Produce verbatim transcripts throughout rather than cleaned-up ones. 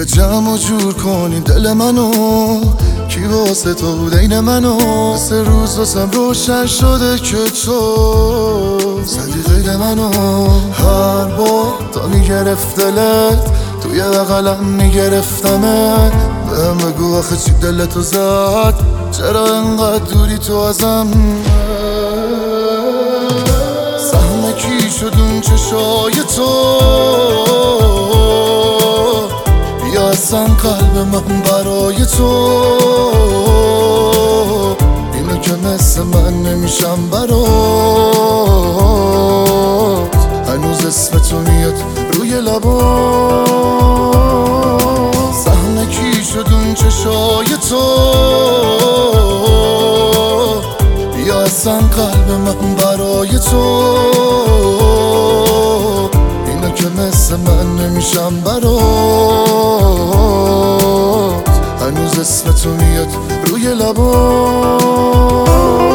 بیا جمع و جور کنی دل منو، کی واسه تو بود این منو. مثل روز واسم روشن شده که تو زدی غیر منو. هر بار تا میگرفت دلت توی بغلم میگرفتمت، بهم بگو آخه چی دلتو زد، چرا انقدر دوری تو ازم. سهم کی شد اون چشای تو، یا اصلا قلب من برای تو. اینو که مثل من نمیشم برات، هنوز اسم تو میاد روی لبات. سهم کی شد اون چشای تو، یا اصلا قلب من برای تو. اینو که مثل من نمیشم برات، هنوز اسم تو میاد روی لبات.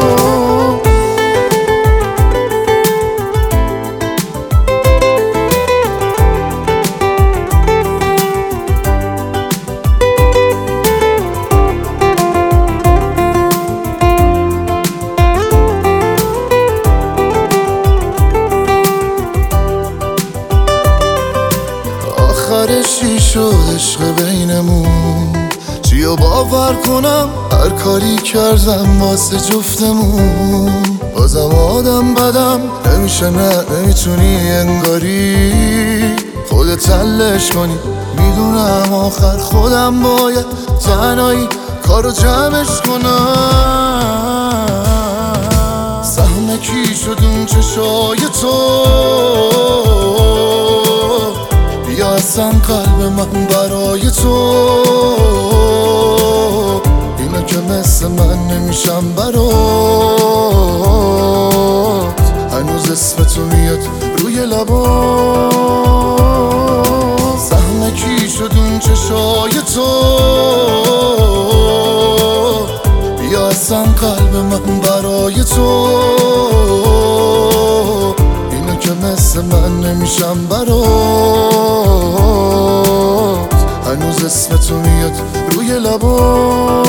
آخرش چی شد عشق بینمون، چیو باور کنم هر کاری کردم واسه جفتمون. بازم آدم بدم نمیشه، نه نمیتونی انگاری خودت حلش کنی. میدونم آخر خودم باید تنهایی کارو جمعش کنم. سهم کی شد اون چشای تو، یا اصلا قلب من برای تو. اینو که مثل من نمیشم برات، هنوز اسم تو میاد روی لبات. سهم کی شد اون چشای تو، یا اصلا قلب من برای تو. اینو که مثل من نمیشم برات، هنوز اسم تو میاد روی لبات.